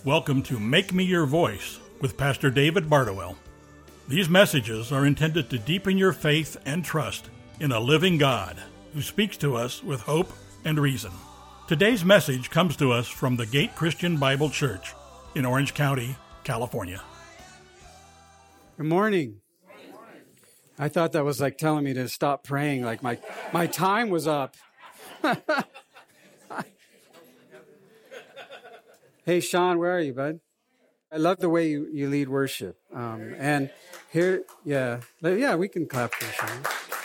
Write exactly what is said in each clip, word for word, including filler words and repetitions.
Welcome to Make Me Your Voice with Pastor David Bardowell. These messages are intended to deepen your faith and trust in a living God who speaks to us with hope and reason. Today's message comes to us from the Gate Christian Bible Church in Orange County, California. Good morning. I thought that was like telling me to stop praying, like my, my time was up. Hey, Sean, where are you, bud? I love the way you, you lead worship. Um, and here, yeah, yeah, we can clap for Sean.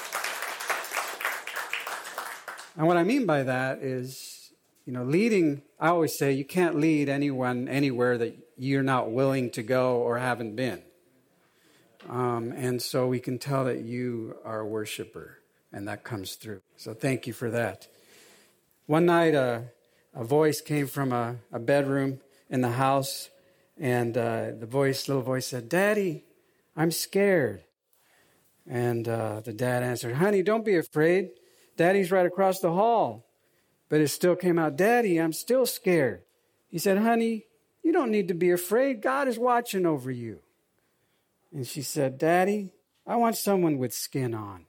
And what I mean by that is, you know, leading, I always say you can't lead anyone anywhere that you're not willing to go or haven't been. Um, and so we can tell that you are a worshiper, and that comes through. So thank you for that. One night, uh, a voice came from a, a bedroom in the house, and uh, the voice, little voice said, "Daddy, I'm scared." And uh, the dad answered, "Honey, don't be afraid. Daddy's right across the hall." But it still came out, "Daddy, I'm still scared." He said, "Honey, you don't need to be afraid. God is watching over you." And she said, "Daddy, I want someone with skin on."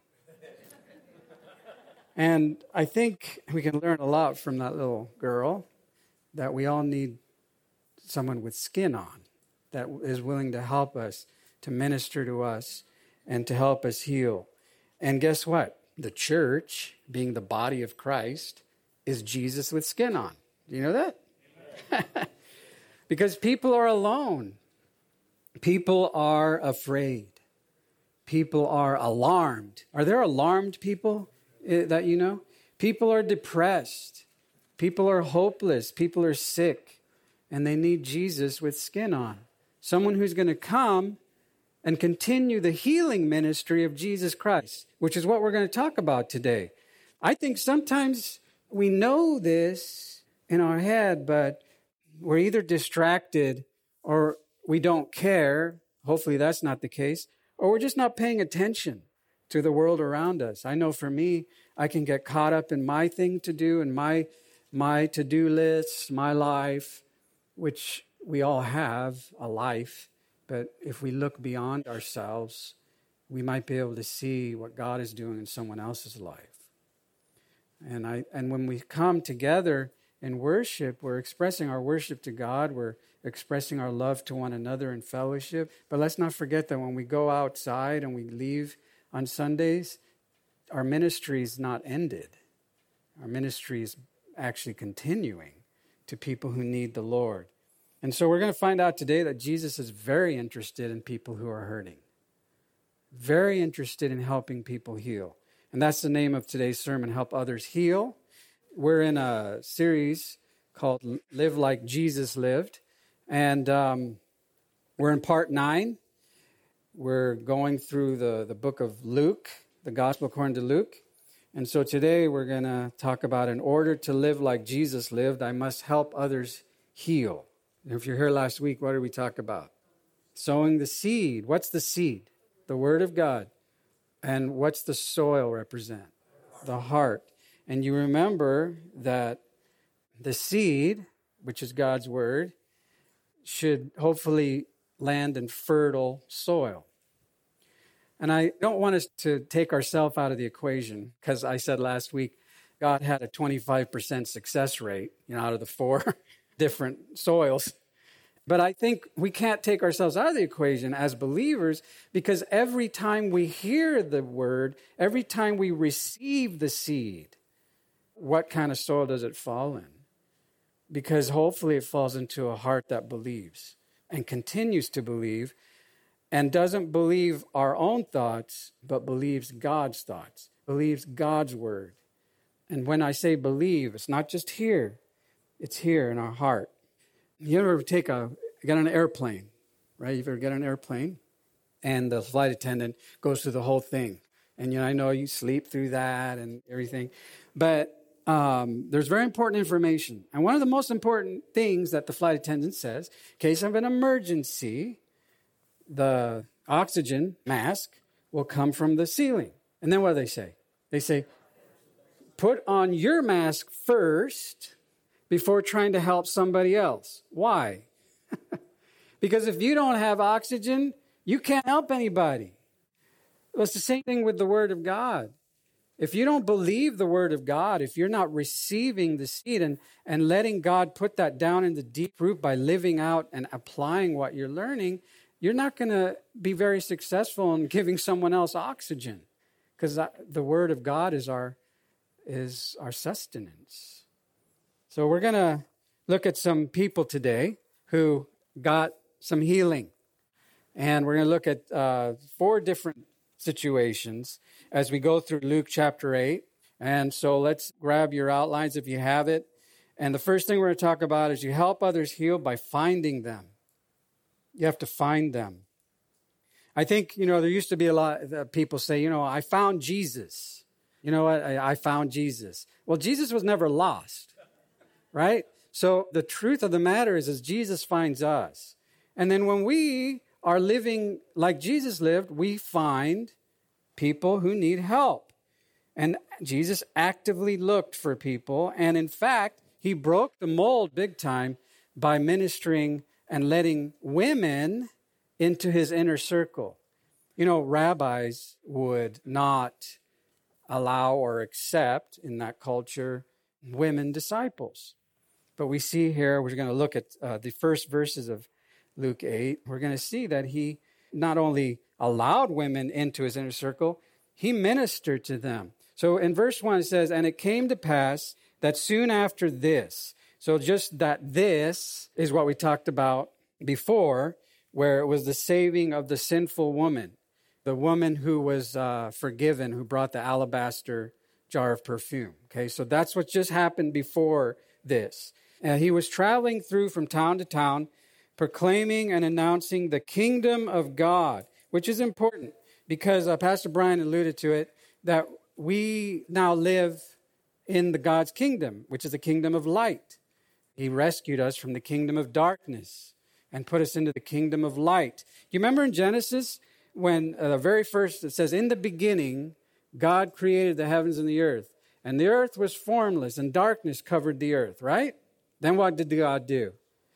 And I think we can learn a lot from that little girl, that we all need someone with skin on, that is willing to help us, to minister to us, and to help us heal. And guess what? The church, being the body of Christ, is Jesus with skin on. Do you know that? Because people are alone. People are afraid. People are alarmed. Are there alarmed people that you know? People are depressed. People are hopeless. People are sick. And they need Jesus with skin on. Someone who's going to come and continue the healing ministry of Jesus Christ, which is what we're going to talk about today. I think sometimes we know this in our head, but we're either distracted or we don't care. Hopefully that's not the case. Or we're just not paying attention to the world around us. I know for me, I can get caught up in my thing to do and my my to-do lists, my life, which we all have a life. But if we look beyond ourselves, we might be able to see what God is doing in someone else's life. And I and when we come together in worship, we're expressing our worship to God. We're expressing our love to one another in fellowship. But let's not forget that when we go outside and we leave on Sundays, our ministry is not ended. Our ministry is actually continuing to people who need the Lord. And so we're going to find out today that Jesus is very interested in people who are hurting. Very interested in helping people heal. And that's the name of today's sermon, Help Others Heal. We're in a series called Live Like Jesus Lived. And um, we're in part nine. We're going through the, the book of Luke, the Gospel according to Luke. And so today we're going to talk about, in order to live like Jesus lived, I must help others heal. And if you're here last week, what did we talk about? Sowing the seed. What's the seed? The Word of God. And what's the soil represent? The heart. And you remember that the seed, which is God's Word, should hopefully land in fertile soil. And I don't want us to take ourselves out of the equation, because I said last week, God had a twenty-five percent success rate, you know, out of the four different soils. But I think we can't take ourselves out of the equation as believers, because every time we hear the word, every time we receive the seed, what kind of soil does it fall in? Because hopefully it falls into a heart that believes and continues to believe, and doesn't believe our own thoughts, but believes God's thoughts, believes God's word. And when I say believe, it's not just here, it's here in our heart. You ever take a, get on an airplane, right? You ever get on an airplane? And the flight attendant goes through the whole thing. And, you know, I know you sleep through that and everything. But um, there's very important information. And one of the most important things that the flight attendant says, in case of an emergency, the oxygen mask will come from the ceiling. And then what do they say? They say, put on your mask first before trying to help somebody else. Why? Because if you don't have oxygen, you can't help anybody. Well, it's the same thing with the Word of God. If you don't believe the Word of God, if you're not receiving the seed and, and letting God put that down in the deep root by living out and applying what you're learning, you're not going to be very successful in giving someone else oxygen, because the Word of God is our, is our sustenance. So we're going to look at some people today who got some healing. And we're going to look at uh, four different situations as we go through Luke chapter eight. And so let's grab your outlines if you have it. And the first thing we're going to talk about is you help others heal by finding them. You have to find them. I think, you know, there used to be a lot of people say, you know, I found Jesus. You know what? I, I found Jesus. Well, Jesus was never lost, right? So the truth of the matter is, is Jesus finds us. And then when we are living like Jesus lived, we find people who need help. And Jesus actively looked for people. And in fact, he broke the mold big time by ministering and letting women into his inner circle. You know, rabbis would not allow or accept in that culture women disciples. But we see here, we're going to look at uh, the first verses of Luke eight. We're going to see that he not only allowed women into his inner circle, he ministered to them. So in verse one it says, and it came to pass that soon after this, so just that this is what we talked about before, where it was the saving of the sinful woman, the woman who was uh, forgiven, who brought the alabaster jar of perfume. Okay, so that's what just happened before this. Uh, he was traveling through from town to town, proclaiming and announcing the kingdom of God, which is important because uh, Pastor Brian alluded to it, that we now live in the God's kingdom, which is the kingdom of light. He rescued us from the kingdom of darkness and put us into the kingdom of light. You remember in Genesis when uh, the very first, it says, in the beginning, God created the heavens and the earth, and the earth was formless and darkness covered the earth, right? Then what did God do?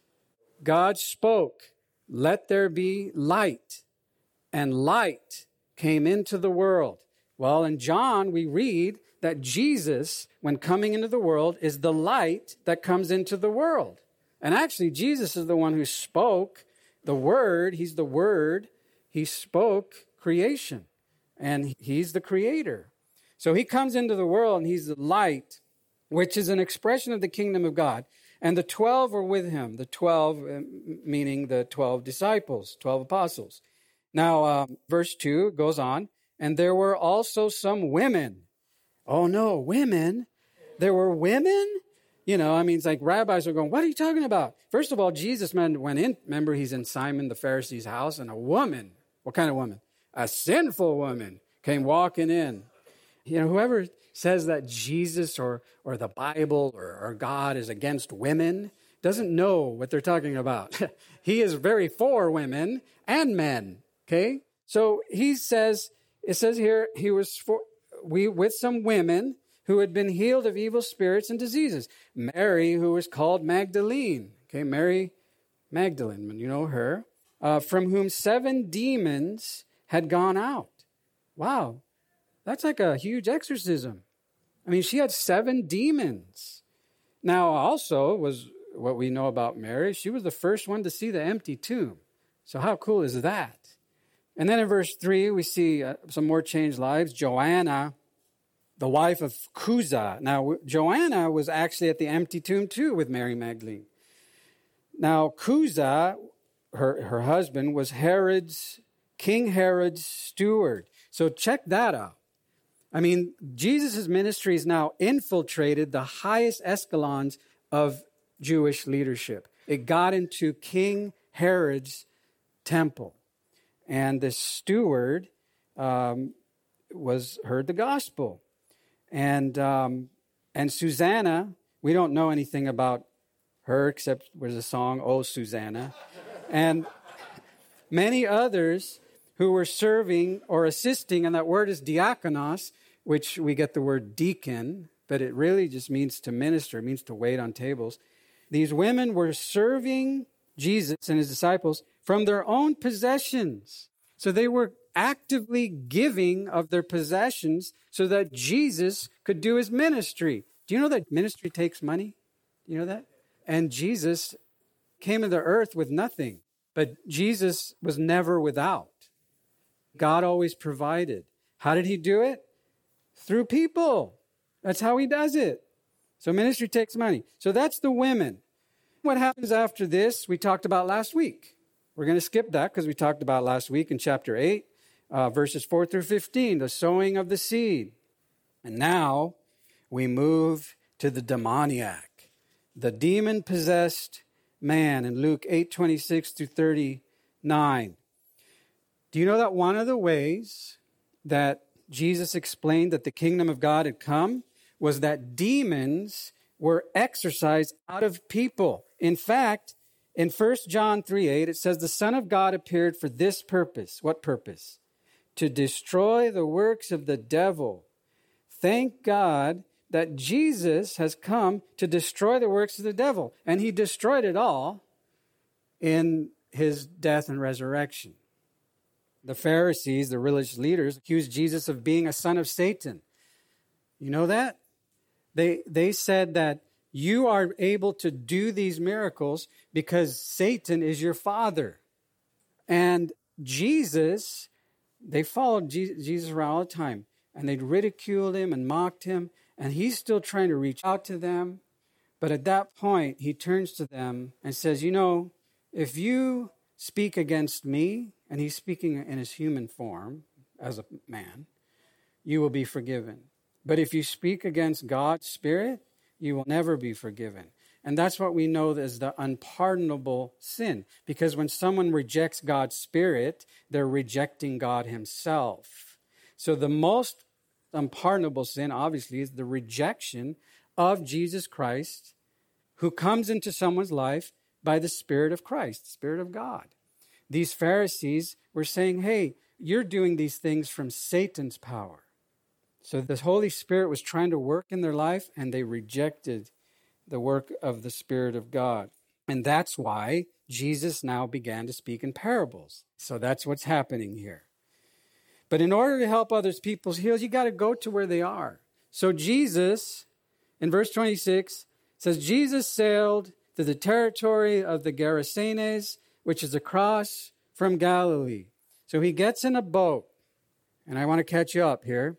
God spoke, let there be light, and light came into the world. Well, in John, we read that Jesus, when coming into the world, is the light that comes into the world. And actually, Jesus is the one who spoke the word. He's the word. He spoke creation, and he's the creator. So he comes into the world, and he's the light, which is an expression of the kingdom of God. And the twelve were with him, the twelve, meaning the twelve disciples, twelve apostles. Now, um, verse two goes on, and there were also some women. Oh, no, women? There were women? You know, I mean, it's like rabbis are going, what are you talking about? First of all, Jesus went in, remember, he's in Simon the Pharisee's house, and a woman, what kind of woman? A sinful woman came walking in. You know, whoever says that Jesus or or the Bible or, or God is against women doesn't know what they're talking about. He is very for women and men, okay? So he says, it says here, he was for, we with some women who had been healed of evil spirits and diseases. Mary, who was called Magdalene, okay, Mary Magdalene, you know her, uh, from whom seven demons had gone out. Wow, that's like a huge exorcism. I mean, she had seven demons. Now, also, was what we know about Mary, she was the first one to see the empty tomb. So how cool is that? And then in verse three, we see uh, some more changed lives. Joanna, the wife of Chuza. Now, Joanna was actually at the empty tomb too with Mary Magdalene. Now, Chuza, her, her husband, was Herod's, King Herod's steward. So check that out. I mean, Jesus' ministry has now infiltrated the highest echelons of Jewish leadership. It got into King Herod's temple. And the steward um, was heard the gospel. And um, and Susanna, we don't know anything about her except there's a song, Oh, Susanna. And many others who were serving or assisting, and that word is diakonos, which we get the word deacon, but it really just means to minister. It means to wait on tables. These women were serving Jesus and his disciples from their own possessions. So they were actively giving of their possessions so that Jesus could do his ministry. Do you know that ministry takes money? Do you know that? And Jesus came into the earth with nothing, but Jesus was never without. God always provided. How did he do it? Through people. That's how he does it. So ministry takes money. So that's the women. What happens after this, we talked about last week. We're going to skip that because we talked about last week in chapter eight, uh, verses four through fifteen, the sowing of the seed. And now we move to the demoniac, the demon-possessed man in Luke eight twenty-six through thirty-nine. Do you know that one of the ways that Jesus explained that the kingdom of God had come was that demons were exorcised out of people? In fact, in First John three eight, it says, the Son of God appeared for this purpose. What purpose? To destroy the works of the devil. Thank God that Jesus has come to destroy the works of the devil. And he destroyed it all in his death and resurrection. The Pharisees, the religious leaders, accused Jesus of being a son of Satan. You know that? They, they said that you are able to do these miracles because Satan is your father. And Jesus, they followed Jesus around all the time. And they'd ridiculed him and mocked him. And he's still trying to reach out to them. But at that point, he turns to them and says, you know, if you speak against me, and he's speaking in his human form as a man, you will be forgiven. But if you speak against God's Spirit, you will never be forgiven. And that's what we know as the unpardonable sin. Because when someone rejects God's Spirit, they're rejecting God himself. So the most unpardonable sin, obviously, is the rejection of Jesus Christ, who comes into someone's life by the Spirit of Christ, the Spirit of God. These Pharisees were saying, hey, you're doing these things from Satan's power. So the Holy Spirit was trying to work in their life, and they rejected the work of the Spirit of God. And that's why Jesus now began to speak in parables. So that's what's happening here. But in order to help others people's healed, you got to go to where they are. So Jesus, in verse twenty-six, says, Jesus sailed to the territory of the Gerasenes, which is across from Galilee. So he gets in a boat, and I want to catch you up here.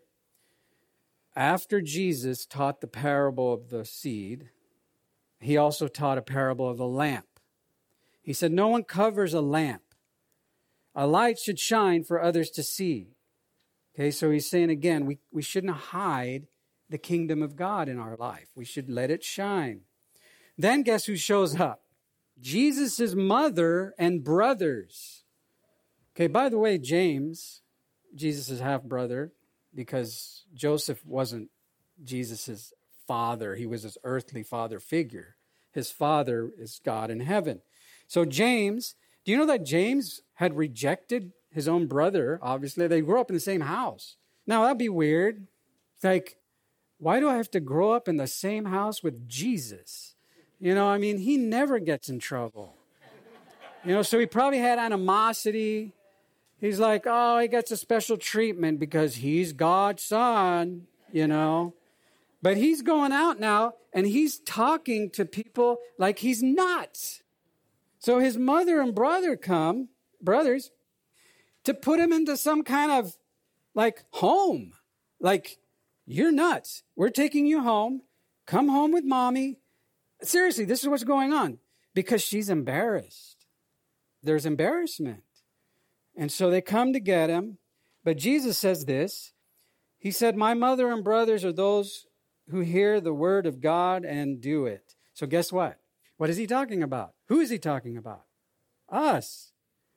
After Jesus taught the parable of the seed, he also taught a parable of the lamp. He said, no one covers a lamp. A light should shine for others to see. Okay, so he's saying again, we, we shouldn't hide the kingdom of God in our life. We should let it shine. Then guess who shows up? Jesus' mother and brothers. Okay, by the way, James, Jesus' half-brother, because Joseph wasn't Jesus' father. He was his earthly father figure. His father is God in heaven. So James, do you know that James had rejected his own brother? Obviously, they grew up in the same house. Now, that'd be weird. It's like, why do I have to grow up in the same house with Jesus? You know, I mean, he never gets in trouble. You know, so he probably had animosity. He's like, oh, he gets a special treatment because he's God's son, you know. But he's going out now, and he's talking to people like he's nuts. So his mother and brother come, brothers, to put him into some kind of, like, home. Like, you're nuts. We're taking you home. Come home with mommy. Seriously, this is what's going on. Because she's embarrassed. There's embarrassment. And so they come to get him. But Jesus says this. He said, my mother and brothers are those who hear the word of God and do it. So guess what? What is he talking about? Who is he talking about? Us.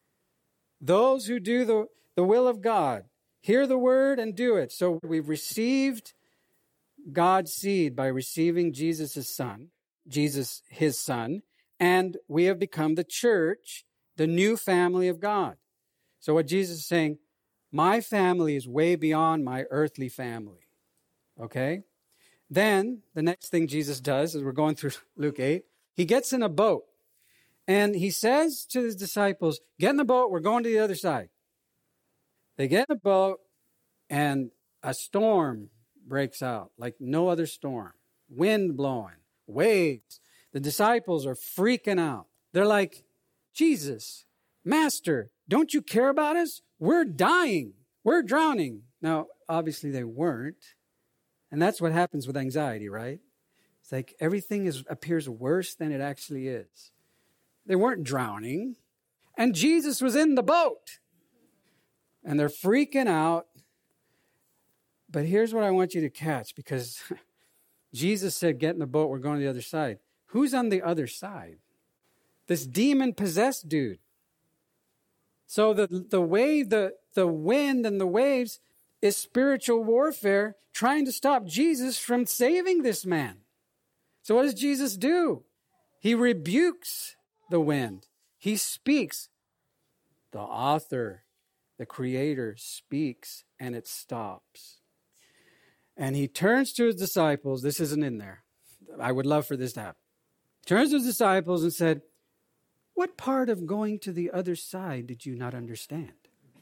Those who do the, the will of God. Hear the word and do it. So we've received God's seed by receiving Jesus' son, Jesus, his son, and we have become the church, the new family of God. So what Jesus is saying, my family is way beyond my earthly family. Okay? Then the next thing Jesus does, as we're going through Luke eight, he gets in a boat. And he says to his disciples, get in the boat, we're going to the other side. They get in the boat, and a storm breaks out like no other storm. Wind blowing, waves. The disciples are freaking out. They're like, Jesus, Master, don't you care about us? We're dying. We're drowning. Now, obviously they weren't. And that's what happens with anxiety, right? It's like everything is appears worse than it actually is. They weren't drowning. And Jesus was in the boat. And they're freaking out. But here's what I want you to catch, because Jesus said, get in the boat, we're going to the other side. Who's on the other side? This demon-possessed dude. So the, the wave, the, the wind and the waves is spiritual warfare trying to stop Jesus from saving this man. So what does Jesus do? He rebukes the wind. He speaks. The author, the creator speaks, and it stops. And he turns to his disciples. This isn't in there. I would love for this to happen. Turns to his disciples and said, what part of going to the other side did you not understand?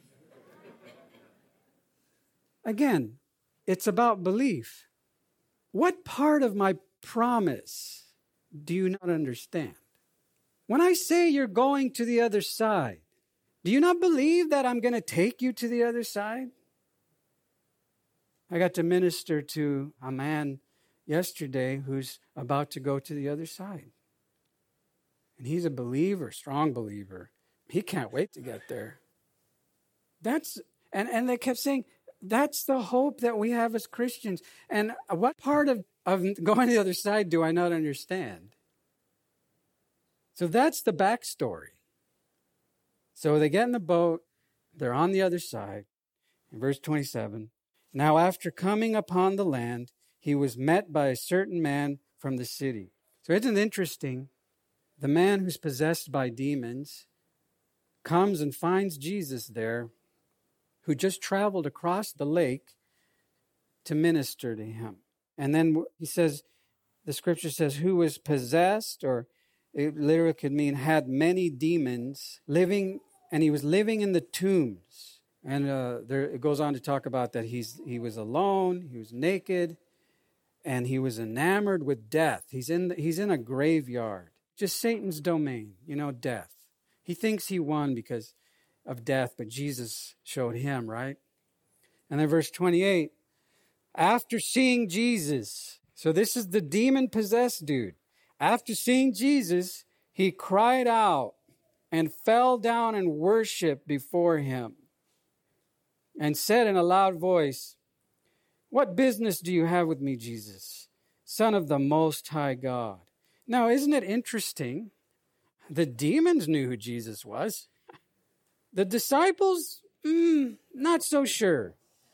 Again, it's about belief. What part of my promise do you not understand? When I say you're going to the other side, do you not believe that I'm going to take you to the other side? I got to minister to a man yesterday who's about to go to the other side. And he's a believer, strong believer. He can't wait to get there. That's and, and they kept saying, that's the hope that we have as Christians. And what part of, of going to the other side do I not understand? So that's the backstory. So they get in the boat. They're on the other side. In verse twenty-seven, now after coming upon the land, he was met by a certain man from the city. So isn't it interesting? The man who's possessed by demons comes and finds Jesus there, who just traveled across the lake to minister to him. And then he says, the scripture says, who was possessed, or it literally could mean had many demons living, and he was living in the tombs. And uh, there it goes on to talk about that he's he was alone, he was naked, and he was enamored with death. He's in the, he's in a graveyard. Just Satan's domain, you know, death. He thinks he won because of death, but Jesus showed him, right? And then verse twenty-eight, after seeing Jesus, so this is the demon-possessed dude. After seeing Jesus, he cried out and fell down and worshiped before him and said in a loud voice, what business do you have with me, Jesus, Son of the Most High God? Now, isn't it interesting? The demons knew who Jesus was. The disciples, mm, not so sure.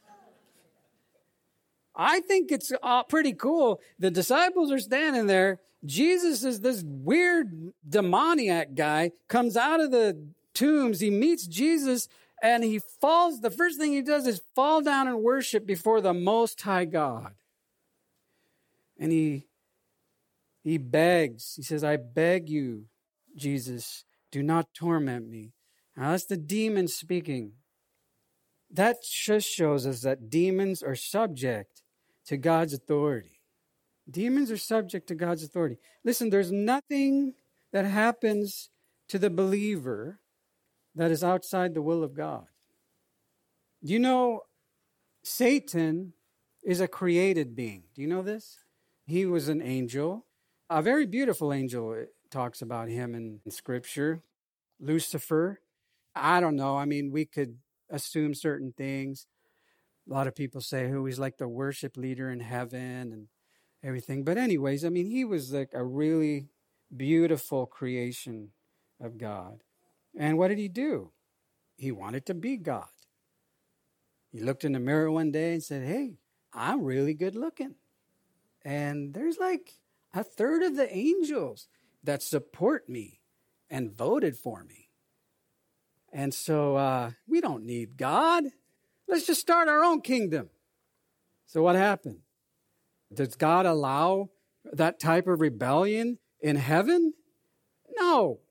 I think it's uh, pretty cool. The disciples are standing there. Jesus is this weird demoniac guy, comes out of the tombs. He meets Jesus, and he falls. The first thing he does is fall down and worship before the Most High God. And he He begs. He says, I beg you, Jesus, do not torment me. Now, that's the demon speaking. That just shows us that demons are subject to God's authority. Demons are subject to God's authority. Listen, there's nothing that happens to the believer that is outside the will of God. Do you know Satan is a created being? Do you know this? He was an angel. A very beautiful angel, it talks about him in, in Scripture. Lucifer. I don't know. I mean, we could assume certain things. A lot of people say, oh, he's like the worship leader in heaven and everything. But anyways, I mean, he was like a really beautiful creation of God. And what did he do? He wanted to be God. He looked in the mirror one day and said, hey, I'm really good looking. And there's like a third of the angels that support me and voted for me. And so uh, we don't need God. Let's just start our own kingdom. So what happened? Does God allow that type of rebellion in heaven? No.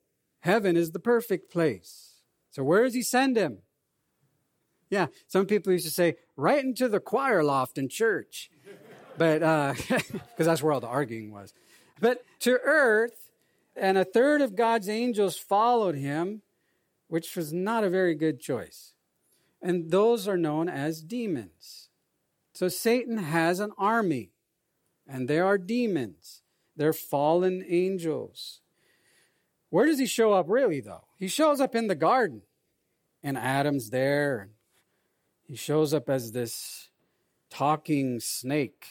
Heaven is the perfect place. So where does he send him? Yeah, some people used to say, right into the choir loft in church. But, uh, because that's where all the arguing was. But to earth, and a third of God's angels followed him, which was not a very good choice. And those are known as demons. So Satan has an army, and there are demons. They're fallen angels. Where does he show up really, though? He shows up in the garden, and Adam's there, and he shows up as this talking snake.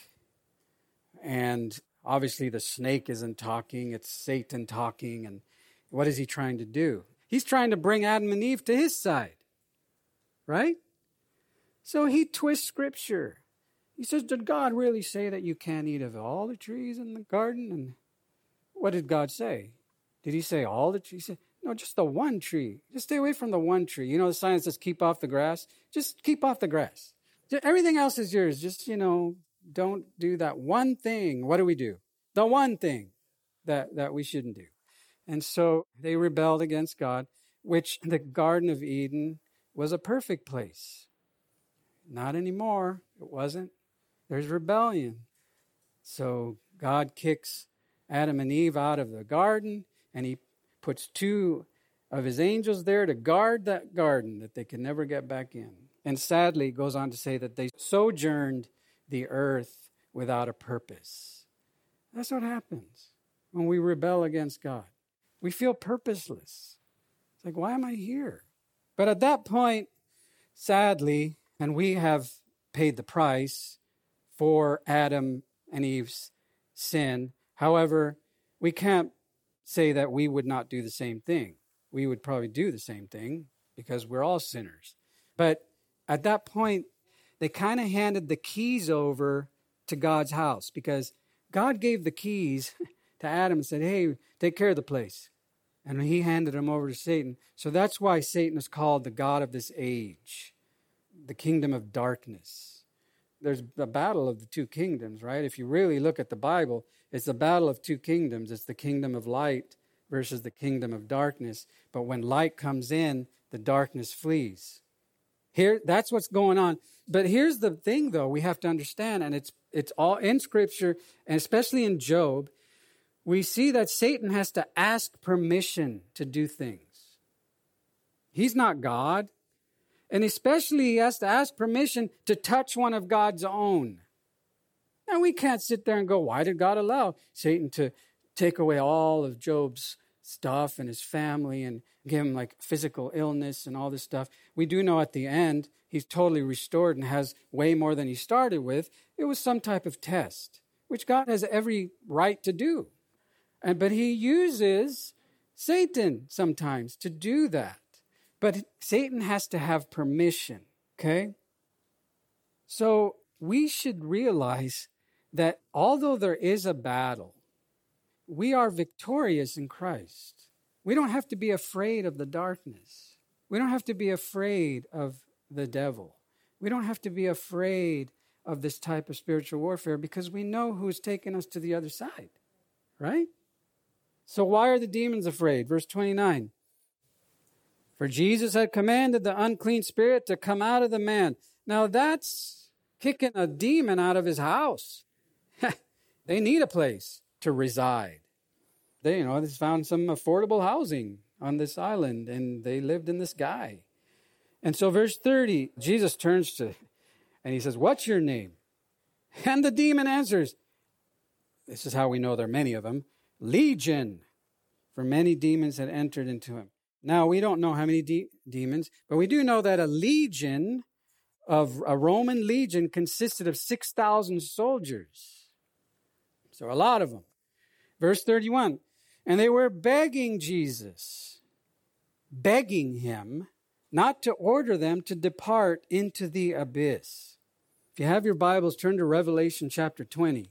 And obviously the snake isn't talking, it's Satan talking. And what is he trying to do? He's trying to bring Adam and Eve to his side, right? So he twists Scripture. He says, did God really say that you can't eat of all the trees in the garden? And what did God say? Did he say all the trees? He said, no, just the one tree. Just stay away from the one tree. You know, the sign says keep off the grass. Just keep off the grass. Everything else is yours. Just, you know, don't do that one thing. What do we do? The one thing that, that we shouldn't do. And so they rebelled against God, which the Garden of Eden was a perfect place. Not anymore. It wasn't. There's rebellion. So God kicks Adam and Eve out of the garden, and he puts two of his angels there to guard that garden that they could never get back in. And sadly, it goes on to say that they sojourned the earth without a purpose. That's what happens when we rebel against God. We feel purposeless. It's like, why am I here? But at that point, sadly, and we have paid the price for Adam and Eve's sin. However, we can't say that we would not do the same thing. We would probably do the same thing because we're all sinners. But at that point, they kind of handed the keys over to God's house because God gave the keys to Adam and said, hey, take care of the place. And he handed them over to Satan. So that's why Satan is called the god of this age, the kingdom of darkness. There's a battle of the two kingdoms, right? If you really look at the Bible, it's the battle of two kingdoms. It's the kingdom of light versus the kingdom of darkness. But when light comes in, the darkness flees. Here, that's what's going on. But here's the thing, though, we have to understand, and it's it's all in Scripture, and especially in Job, we see that Satan has to ask permission to do things. He's not God. And especially he has to ask permission to touch one of God's own. Now, we can't sit there and go, why did God allow Satan to take away all of Job's stuff and his family and give him like physical illness and all this stuff? We do know at the end, he's totally restored and has way more than he started with. It was some type of test, which God has every right to do. And but he uses Satan sometimes to do that. But Satan has to have permission, okay? So we should realize that although there is a battle, we are victorious in Christ. We don't have to be afraid of the darkness. We don't have to be afraid of the devil. We don't have to be afraid of this type of spiritual warfare because we know who's taken us to the other side, right? So why are the demons afraid? Verse twenty-nine. For Jesus had commanded the unclean spirit to come out of the man. Now that's kicking a demon out of his house. They need a place to reside. They, you know, they found some affordable housing on this island, and they lived in this guy. And so verse thirty, Jesus turns to, and he says, what's your name? And the demon answers, this is how we know there are many of them, Legion, for many demons had entered into him. Now, we don't know how many de- demons, but we do know that a legion, of a Roman legion, consisted of six thousand soldiers. So a lot of them. Verse thirty-one, and they were begging Jesus, begging him not to order them to depart into the abyss. If you have your Bibles, turn to Revelation chapter twenty.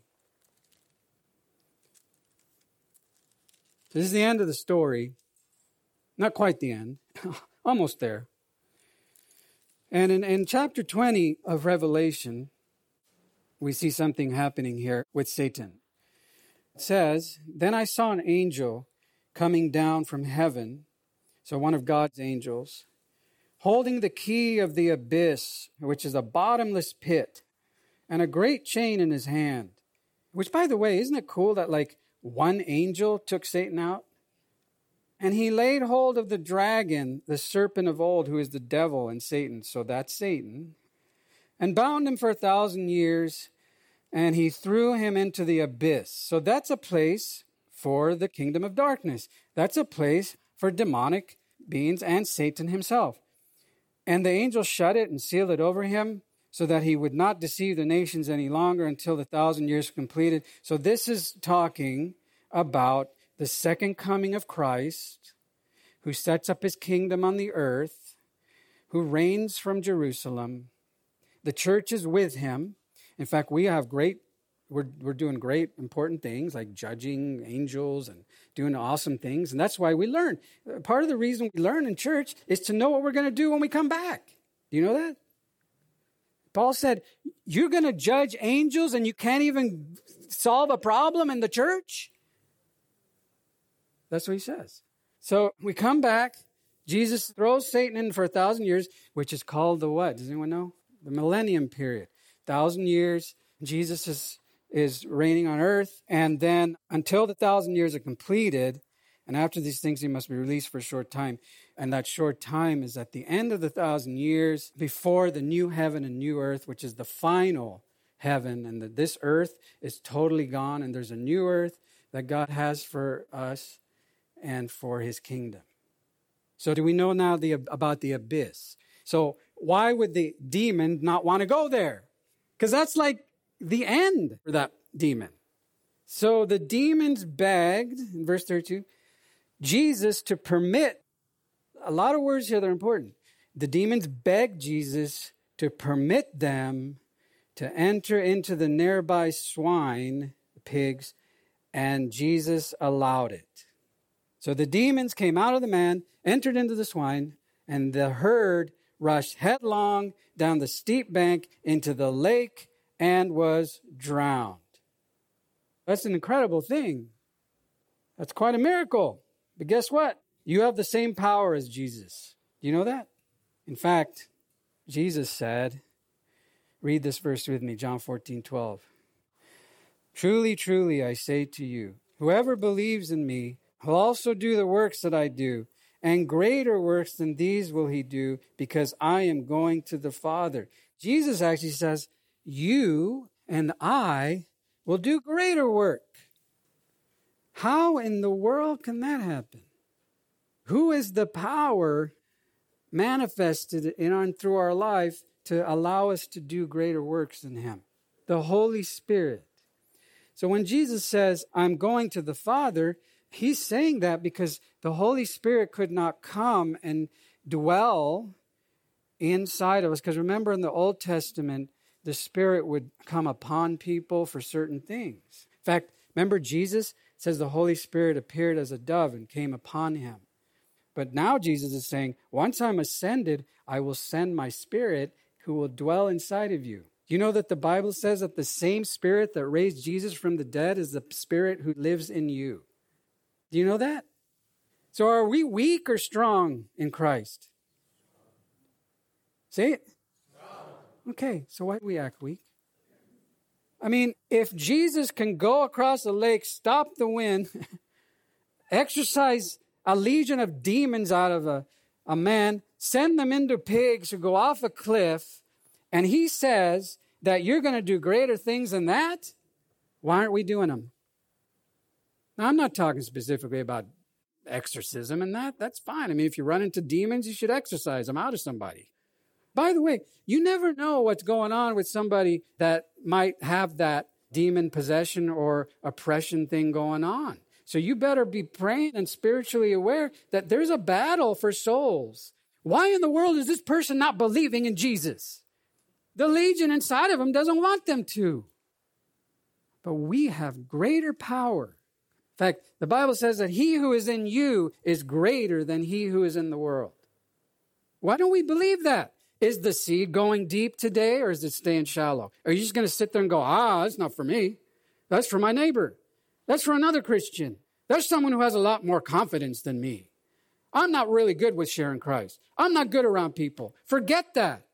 This is the end of the story. Not quite the end. Almost there. And in, in chapter twenty of Revelation, we see something happening here with Satan. It says, then I saw an angel coming down from heaven, So one of God's angels, holding the key of the abyss, which is a bottomless pit, and a great chain in his hand. Which, by the way, isn't it cool that like one angel took Satan out? And he laid hold of the dragon, the serpent of old, who is the devil and Satan. So that's Satan. And bound him for a thousand years, and he threw him into the abyss. So that's a place for the kingdom of darkness. That's a place for demonic beings and Satan himself. And the angel shut it and sealed it over him so that he would not deceive the nations any longer until the thousand years completed. So this is talking about the second coming of Christ, who sets up his kingdom on the earth, who reigns from Jerusalem. The church is with him. In fact, we have great, we're, we're doing great important things like judging angels and doing awesome things. And that's why we learn. Part of the reason we learn in church is to know what we're going to do when we come back. Do you know that? Paul said, you're going to judge angels and you can't even solve a problem in the church? That's what he says. So we come back. Jesus throws Satan in for a thousand years, which is called the what? Does anyone know? The millennium period. Thousand years. Jesus is, is reigning on earth. And then until the thousand years are completed, and after these things, he must be released for a short time. And that short time is at the end of the thousand years, before the new heaven and new earth, which is the final heaven. And that this earth is totally gone. And there's a new earth that God has for us and for his kingdom. So do we know now the, about the abyss? So why would the demon not want to go there? Because that's like the end for that demon. So the demons begged, in verse thirty-two, Jesus to permit, a lot of words here that are important. The demons begged Jesus to permit them to enter into the nearby swine, the pigs, and Jesus allowed it. So the demons came out of the man, entered into the swine, and the herd rushed headlong down the steep bank into the lake and was drowned. That's an incredible thing. That's quite a miracle. But guess what? You have the same power as Jesus. Do you know that? In fact, Jesus said, read this verse with me, John fourteen twelve. Truly, truly, I say to you, whoever believes in me will also do the works that I do, and greater works than these will he do, because I am going to the Father. Jesus actually says, you and I will do greater work. How in the world can that happen? Who is the power manifested in and through our life to allow us to do greater works than him? The Holy Spirit. So when Jesus says, I'm going to the Father, he's saying that because the Holy Spirit could not come and dwell inside of us. Because remember, in the Old Testament, the Spirit would come upon people for certain things. In fact, remember Jesus says the Holy Spirit appeared as a dove and came upon him. But now Jesus is saying, once I'm ascended, I will send my Spirit who will dwell inside of you. Do you know that the Bible says that the same Spirit that raised Jesus from the dead is the Spirit who lives in you? Do you know that? So are we weak or strong in Christ? Say it. Okay, so why do we act weak? I mean, if Jesus can go across the lake, stop the wind, exorcise a legion of demons out of a, a man, send them into pigs who go off a cliff, and he says that you're going to do greater things than that, why aren't we doing them? Now, I'm not talking specifically about exorcism and that. That's fine. I mean, if you run into demons, you should exorcise them out of somebody. By the way, you never know what's going on with somebody that might have that demon possession or oppression thing going on. So you better be praying and spiritually aware that there's a battle for souls. Why in the world is this person not believing in Jesus? The legion inside of him doesn't want them to. But we have greater power. In fact, the Bible says that he who is in you is greater than he who is in the world. Why don't we believe that? Is the seed going deep today or is it staying shallow? Are you just going to sit there and go, ah, that's not for me. That's for my neighbor. That's for another Christian. That's someone who has a lot more confidence than me. I'm not really good with sharing Christ. I'm not good around people. Forget that.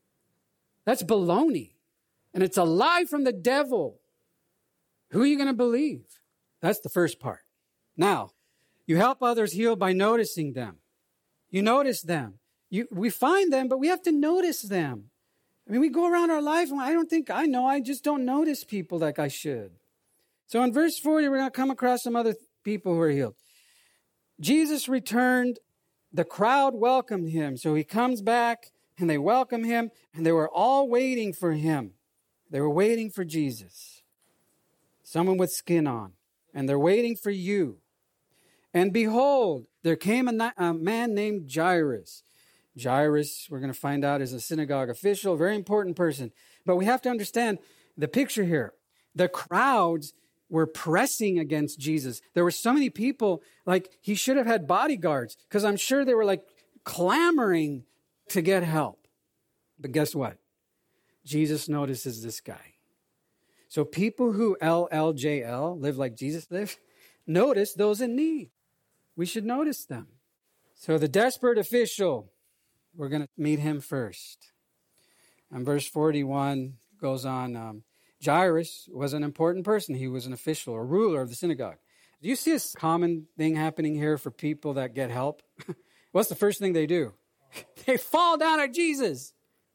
That's baloney. And it's a lie from the devil. Who are you going to believe? That's the first part. Now, you help others heal by noticing them. You notice them. You, we find them, but we have to notice them. I mean, we go around our life and I don't think I know. I just don't notice people like I should. So in verse forty, we're going to come across some other people who are healed. Jesus returned. The crowd welcomed him. So he comes back and they welcome him, and they were all waiting for him. They were waiting for Jesus. Someone with skin on. And they're waiting for you. And behold, there came a, a man named Jairus. Jairus, we're going to find out, is a synagogue official, very important person. But we have to understand the picture here. The crowds were pressing against Jesus. There were so many people, like he should have had bodyguards, because I'm sure they were like clamoring to get help. But guess what? Jesus notices this guy. So people who L L J L, live like Jesus lived, notice those in need. We should notice them. So the desperate official, we're going to meet him first. And verse forty-one goes on, um, Jairus was an important person. He was an official, a ruler of the synagogue. Do you see a common thing happening here for people that get help? What's the first thing they do? They fall down at Jesus.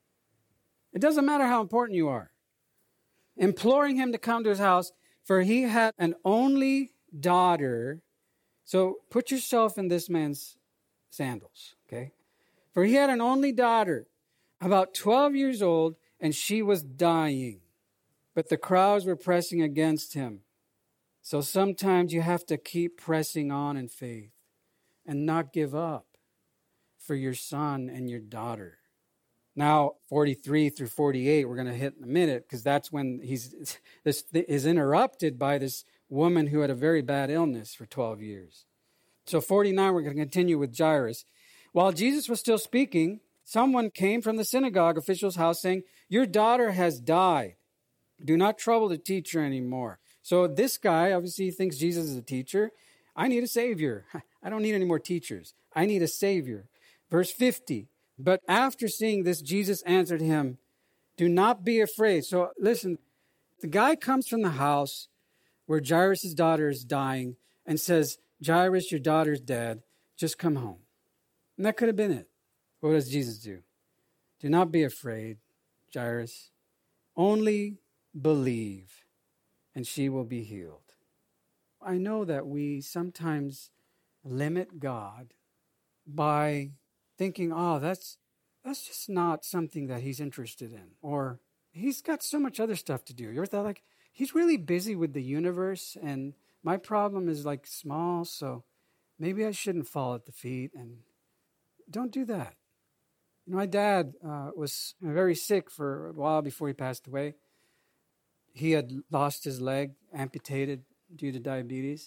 It doesn't matter how important you are. Imploring him to come to his house, for he had an only daughter. So put yourself in this man's sandals, okay? For he had an only daughter, about twelve years old, and she was dying. But the crowds were pressing against him. So sometimes you have to keep pressing on in faith and not give up for your son and your daughter. Now, forty-three through forty-eight, we're going to hit in a minute, because that's when he's this is interrupted by this woman who had a very bad illness for twelve years. So forty-nine, we're going to continue with Jairus. While Jesus was still speaking, someone came from the synagogue official's house saying, "Your daughter has died. Do not trouble the teacher anymore." So this guy obviously thinks Jesus is a teacher. I need a savior. I don't need any more teachers. I need a savior. Verse fifty, but after seeing this, Jesus answered him, "Do not be afraid." So listen, the guy comes from the house where Jairus' daughter is dying and says, "Jairus, your daughter's dead. Just come home." And that could have been it. What does Jesus do? "Do not be afraid, Jairus. Only believe, and she will be healed." I know that we sometimes limit God by thinking, oh, that's that's just not something that he's interested in. Or he's got so much other stuff to do. You ever thought, like, he's really busy with the universe, and my problem is like small, so maybe I shouldn't fall at the feet. And don't do that. You know, my dad uh, was very sick for a while before he passed away. He had lost his leg, amputated due to diabetes.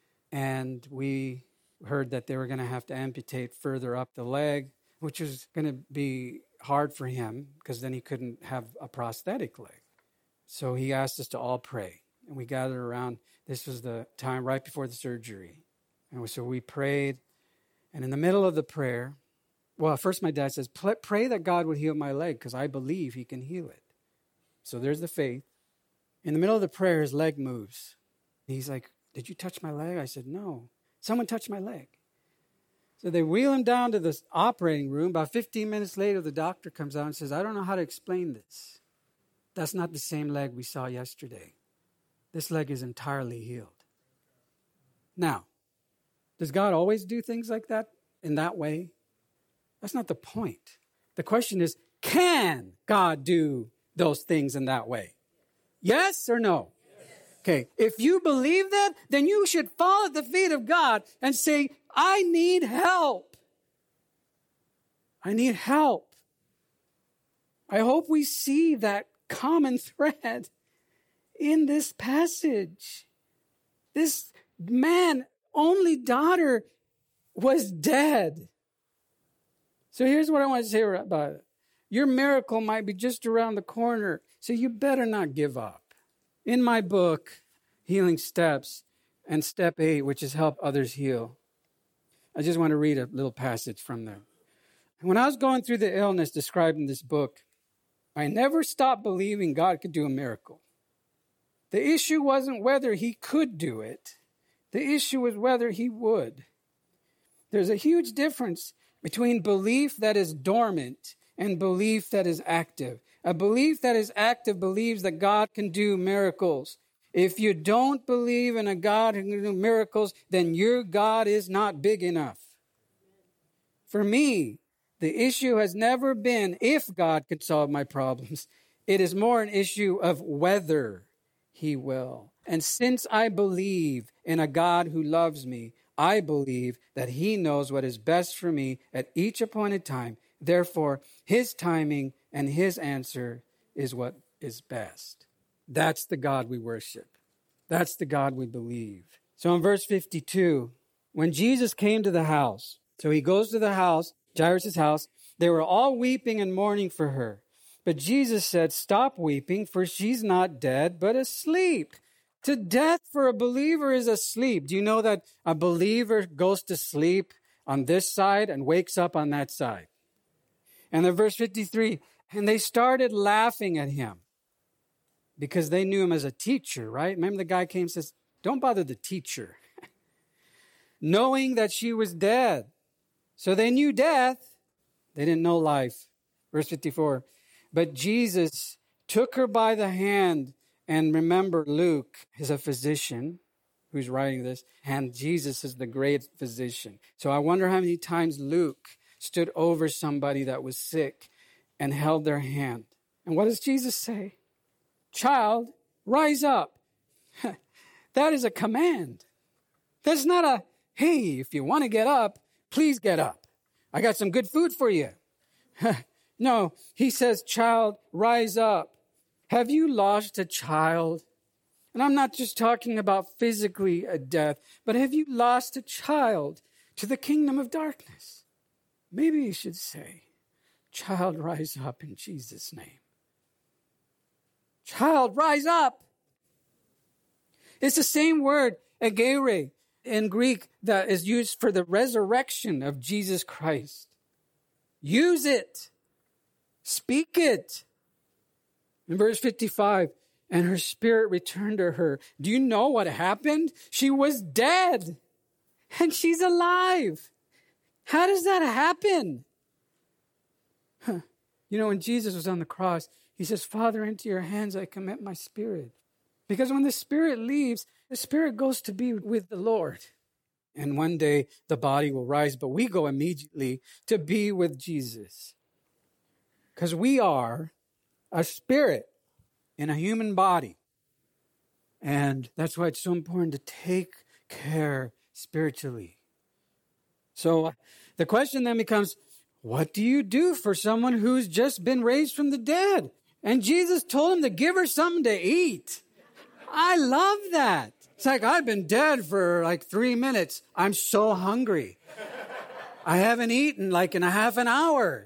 And we heard that they were going to have to amputate further up the leg, which was going to be hard for him because then he couldn't have a prosthetic leg. So he asked us to all pray. And we gathered around. This was the time right before the surgery. And so we prayed. And in the middle of the prayer, well, first my dad says, pray that God would heal my leg because I believe he can heal it. So there's the faith. In the middle of the prayer, his leg moves. He's like, "Did you touch my leg?" I said, "No. Someone touched my leg." So they wheel him down to the operating room. About fifteen minutes later, the doctor comes out and says, "I don't know how to explain this. That's not the same leg we saw yesterday. This leg is entirely healed." Now, does God always do things like that in that way? That's not the point. The question is, can God do those things in that way? Yes or no? Okay, if you believe that, then you should fall at the feet of God and say, "I need help. I need help." I hope we see that common thread in this passage. This man, only daughter, was dead. So here's what I want to say about it. Your miracle might be just around the corner, so you better not give up. In my book, Healing Steps, and step eight, which is help others heal, I just want to read a little passage from there. When I was going through the illness described in this book, I never stopped believing God could do a miracle. The issue wasn't whether he could do it. The issue was whether he would. There's a huge difference between belief that is dormant and belief that is active. A belief that is active believes that God can do miracles. If you don't believe in a God who can do miracles, then your God is not big enough. For me, the issue has never been if God could solve my problems. It is more an issue of whether he will. And since I believe in a God who loves me, I believe that he knows what is best for me at each appointed time. Therefore, his timing and his answer is what is best. That's the God we worship. That's the God we believe. So in verse fifty-two, when Jesus came to the house, so he goes to the house, Jairus' house, they were all weeping and mourning for her. But Jesus said, "Stop weeping, for she's not dead, but asleep." To death for a believer is asleep. Do you know that a believer goes to sleep on this side and wakes up on that side? And then verse fifty-three, and they started laughing at him because they knew him as a teacher, right? Remember the guy came and says, "Don't bother the teacher." Knowing that she was dead. So they knew death. They didn't know life. Verse fifty-four, but Jesus took her by the hand. And remember, Luke is a physician who's writing this, and Jesus is the great physician. So I wonder how many times Luke stood over somebody that was sick and held their hand. And what does Jesus say? "Child, rise up." That is a command. That's not a, "Hey, if you want to get up, please get up. I got some good food for you." No, he says, "Child, rise up." Have you lost a child? And I'm not just talking about physically a death, but have you lost a child to the kingdom of darkness? Maybe you should say, "Child, rise up in Jesus' name." Child, rise up. It's the same word, agere, in Greek that is used for the resurrection of Jesus Christ. Use it. Speak it. In verse fifty-five, and her spirit returned to her. Do you know what happened? She was dead, and she's alive. How does that happen? Huh. You know, when Jesus was on the cross, he says, "Father, into your hands I commit my spirit." Because when the spirit leaves, the spirit goes to be with the Lord. And one day the body will rise, but we go immediately to be with Jesus. Because we are a spirit in a human body. And that's why it's so important to take care spiritually. So the question then becomes, what do you do for someone who's just been raised from the dead? And Jesus told him to give her something to eat. I love that. It's like, I've been dead for like three minutes. I'm so hungry. I haven't eaten like in a half an hour.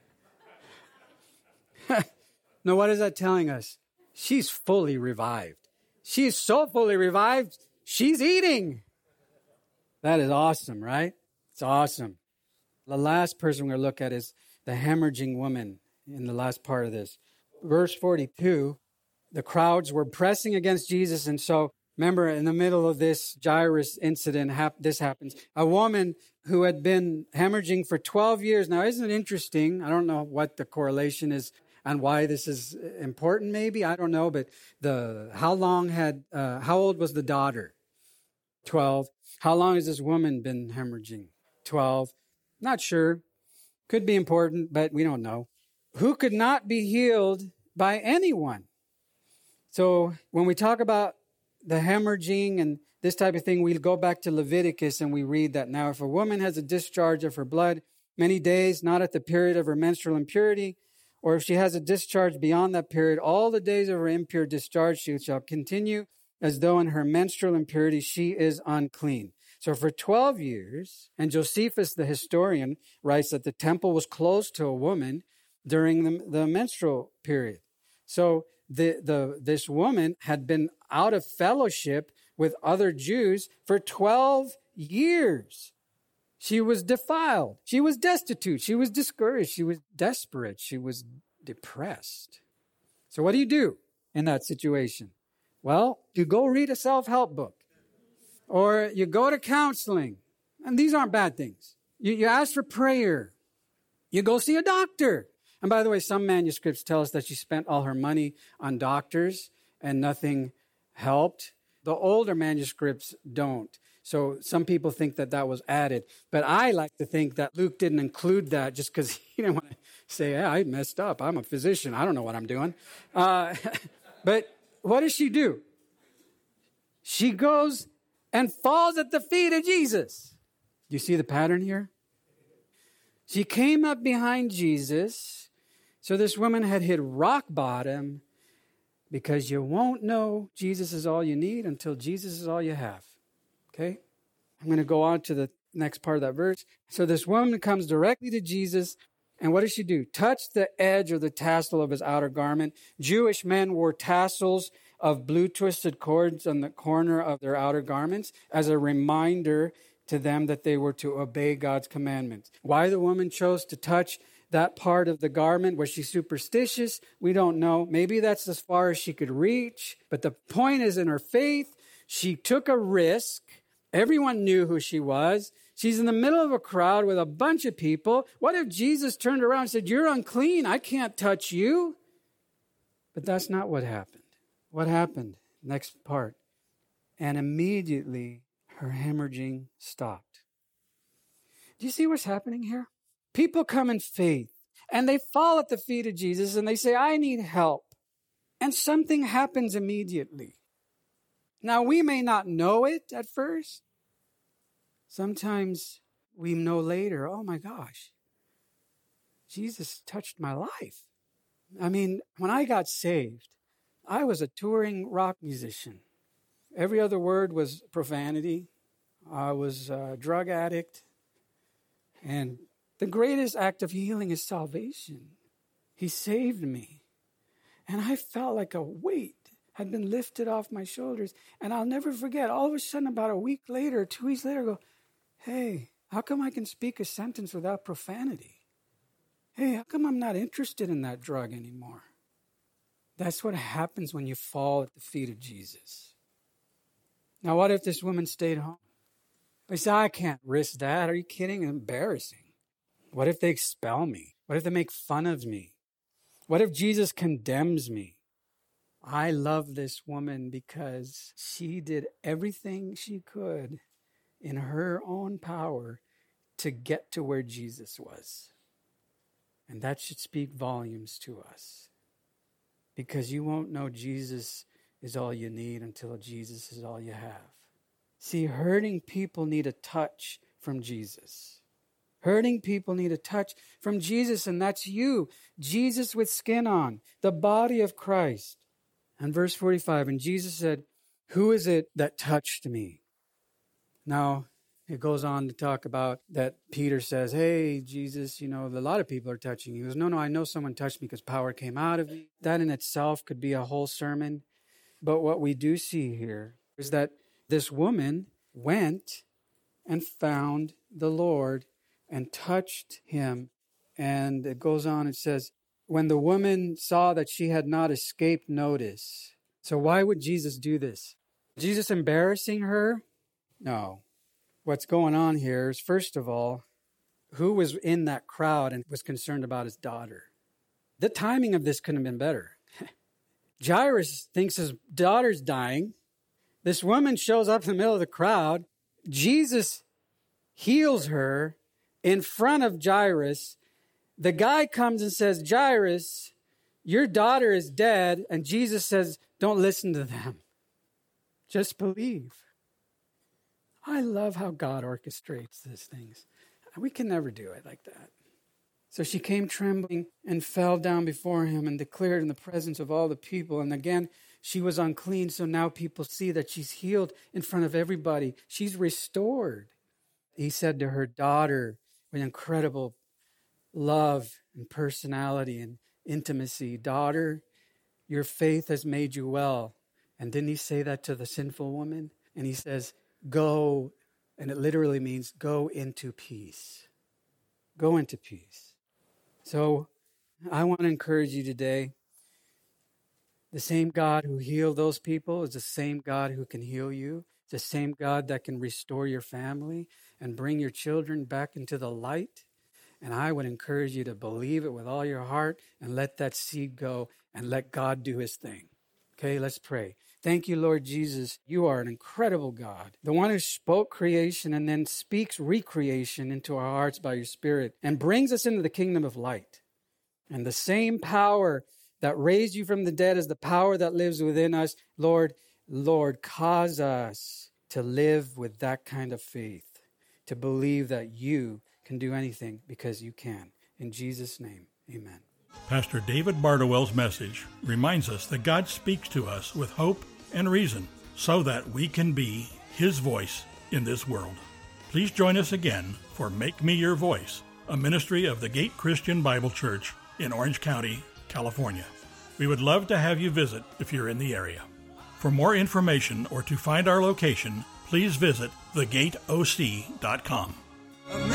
Now, what is that telling us? She's fully revived. She's so fully revived, she's eating. That is awesome, right? It's awesome. The last person we're going to look at is the hemorrhaging woman in the last part of this. Verse forty-two, the crowds were pressing against Jesus. And so, remember, in the middle of this Jairus incident, hap- this happens. A woman who had been hemorrhaging for twelve years. Now, isn't it interesting? I don't know what the correlation is and why this is important, maybe. I don't know. But the how long had, uh, how old was the daughter? twelve. How long has this woman been hemorrhaging? twelve. Not sure. Could be important, but we don't know. Who could not be healed by anyone. So when we talk about the hemorrhaging and this type of thing, we go back to Leviticus and we read that now if a woman has a discharge of her blood many days, not at the period of her menstrual impurity, or if she has a discharge beyond that period, all the days of her impure discharge she shall continue as though in her menstrual impurity she is unclean. So for twelve years, and Josephus the historian writes that the temple was closed to a woman during the, the menstrual period. So the, the this woman had been out of fellowship with other Jews for twelve years. She was defiled. She was destitute. She was discouraged. She was desperate. She was depressed. So what do you do in that situation? Well, you go read a self-help book, or you go to counseling. And these aren't bad things. You, you ask for prayer. You go see a doctor. And by the way, some manuscripts tell us that she spent all her money on doctors and nothing helped. The older manuscripts don't. So some people think that that was added. But I like to think that Luke didn't include that just because he didn't want to say, yeah, I messed up. I'm a physician. I don't know what I'm doing. Uh, but what does she do? She goes and falls at the feet of Jesus. Do you see the pattern here? She came up behind Jesus. So this woman had hit rock bottom, because you won't know Jesus is all you need until Jesus is all you have. Okay? I'm going to go on to the next part of that verse. So this woman comes directly to Jesus, and what does she do? Touch the edge or the tassel of his outer garment. Jewish men wore tassels of blue twisted cords on the corner of their outer garments as a reminder to them that they were to obey God's commandments. Why the woman chose to touch that part of the garment? Was she superstitious? We don't know. Maybe that's as far as she could reach. But the point is, in her faith, she took a risk. Everyone knew who she was. She's in the middle of a crowd with a bunch of people. What if Jesus turned around and said, you're unclean, I can't touch you? But that's not what happened. What happened? Next part. And immediately her hemorrhaging stopped. Do you see what's happening here? People come in faith and they fall at the feet of Jesus and they say, I need help. And something happens immediately. Now, we may not know it at first. Sometimes we know later, oh my gosh, Jesus touched my life. I mean, when I got saved, I was a touring rock musician. Every other word was profanity. I was a drug addict. And the greatest act of healing is salvation. He saved me. And I felt like a weight had been lifted off my shoulders. And I'll never forget, all of a sudden, about a week later, two weeks later, I go, hey, how come I can speak a sentence without profanity? Hey, how come I'm not interested in that drug anymore? That's what happens when you fall at the feet of Jesus. Now, what if this woman stayed home? I say, I can't risk that. Are you kidding? It's embarrassing. What if they expel me? What if they make fun of me? What if Jesus condemns me? I love this woman because she did everything she could in her own power to get to where Jesus was. And that should speak volumes to us. Because you won't know Jesus is all you need until Jesus is all you have. See, hurting people need a touch from Jesus. Hurting people need a touch from Jesus, and that's you. Jesus with skin on, the body of Christ. And verse forty-five, and Jesus said, who is it that touched me? Now, it goes on to talk about that Peter says, hey, Jesus, you know, a lot of people are touching you. He goes, no, no, I know someone touched me because power came out of me. That in itself could be a whole sermon. But what we do see here is that this woman went and found the Lord and touched him. And it goes on, it says, when the woman saw that she had not escaped notice. So why would Jesus do this? Jesus embarrassing her? No. What's going on here is, first of all, who was in that crowd and was concerned about his daughter? The timing of this couldn't have been better. Jairus thinks his daughter's dying. This woman shows up in the middle of the crowd. Jesus heals her in front of Jairus. The guy comes and says, Jairus, your daughter is dead. And Jesus says, don't listen to them. Just believe. I love how God orchestrates these things. We can never do it like that. So she came trembling and fell down before him and declared in the presence of all the people. And again, she was unclean. So now people see that she's healed in front of everybody. She's restored. He said to her, daughter, with incredible love and personality and intimacy, daughter, your faith has made you well. And didn't he say that to the sinful woman? And he says, go And it literally means go into peace. Go into peace. So I want to encourage you today. The same God who healed those people is the same God who can heal you. It's the same God that can restore your family and bring your children back into the light. And I would encourage you to believe it with all your heart and let that seed go and let God do his thing. Okay, let's pray. Thank you, Lord Jesus. You are an incredible God, the one who spoke creation and then speaks recreation into our hearts by your Spirit and brings us into the kingdom of light. And the same power that raised you from the dead is the power that lives within us. Lord, Lord, cause us to live with that kind of faith, to believe that you can do anything because you can. In Jesus' name, amen. Pastor David Bardowell's message reminds us that God speaks to us with hope and reason so that we can be his voice in this world. Please join us again for Make Me Your Voice, a ministry of the Gate Christian Bible Church in Orange County, California. We would love to have you visit if you're in the area. For more information or to find our location, please visit the gate o c dot com.